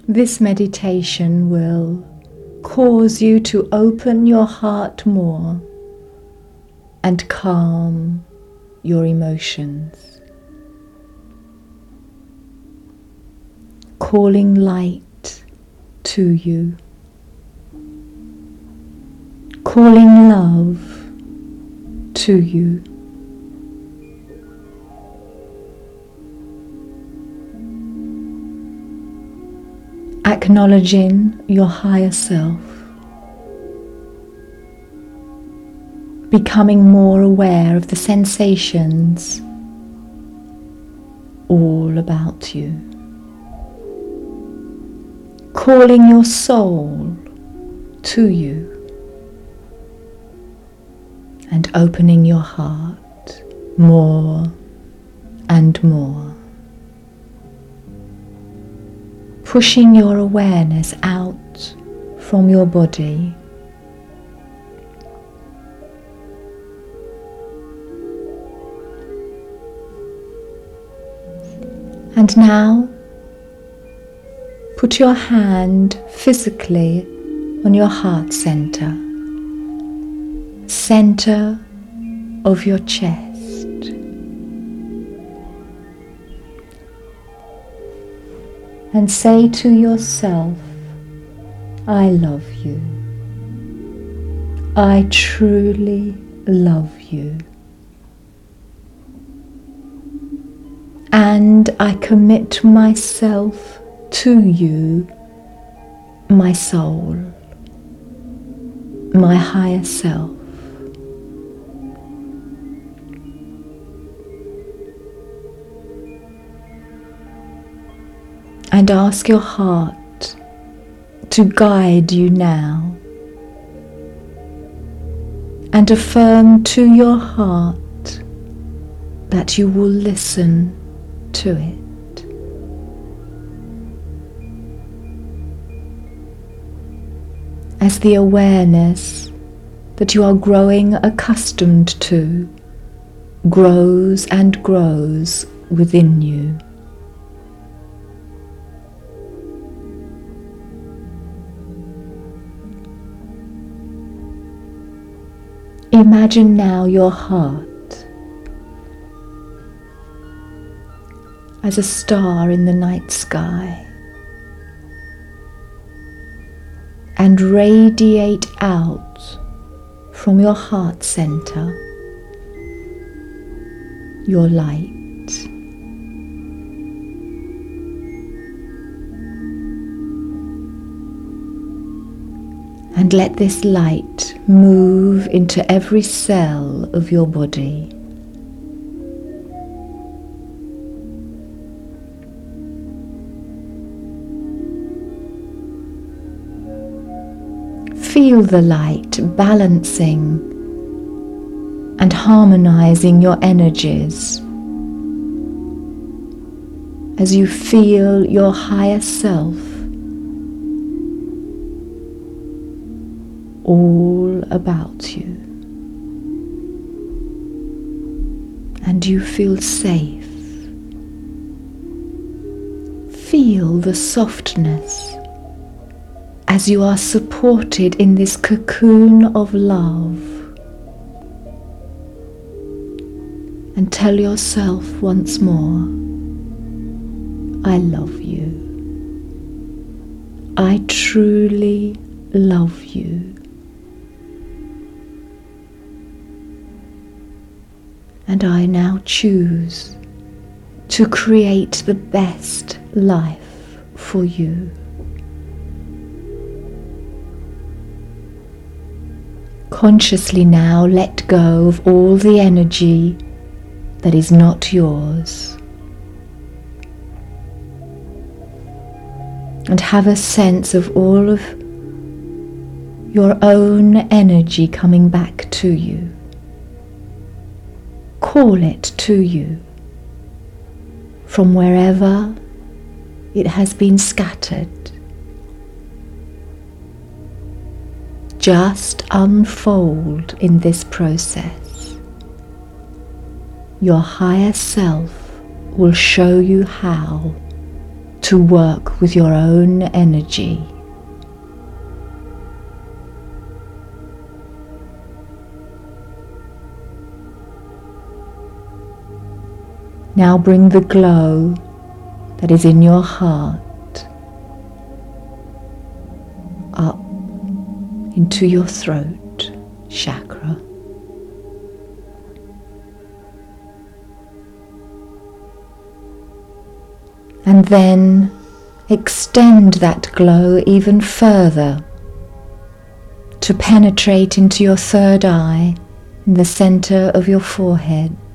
This meditation will cause you to open your heart more and calm your emotions, calling light to you, calling love to you. Acknowledging your higher self, becoming more aware of the sensations all about you, calling your soul to you, and opening your heart more and more. Pushing your awareness out from your body and now put your hand physically on your heart center of your chest. And say to yourself, I love you. I truly love you. And I commit myself to you, my soul, my higher self. And ask your heart to guide you now, and affirm to your heart that you will listen to it. As the awareness that you are growing accustomed to grows and grows within you. Imagine now your heart as a star in the night sky, and radiate out from your heart center your light. And let this light move into every cell of your body. Feel the light balancing and harmonizing your energies as you feel your higher self all about you, and you feel safe. Feel the softness as you are supported in this cocoon of love, and tell yourself once more, I love you. I truly love you. And I now choose to create the best life for you. Consciously now let go of all the energy that is not yours, and have a sense of all of your own energy coming back to you. Call it to you from wherever it has been scattered. Just unfold in this process. Your higher self will show you how to work with your own energy. Now bring the glow that is in your heart up into your throat chakra. And then extend that glow even further to penetrate into your third eye in the center of your forehead.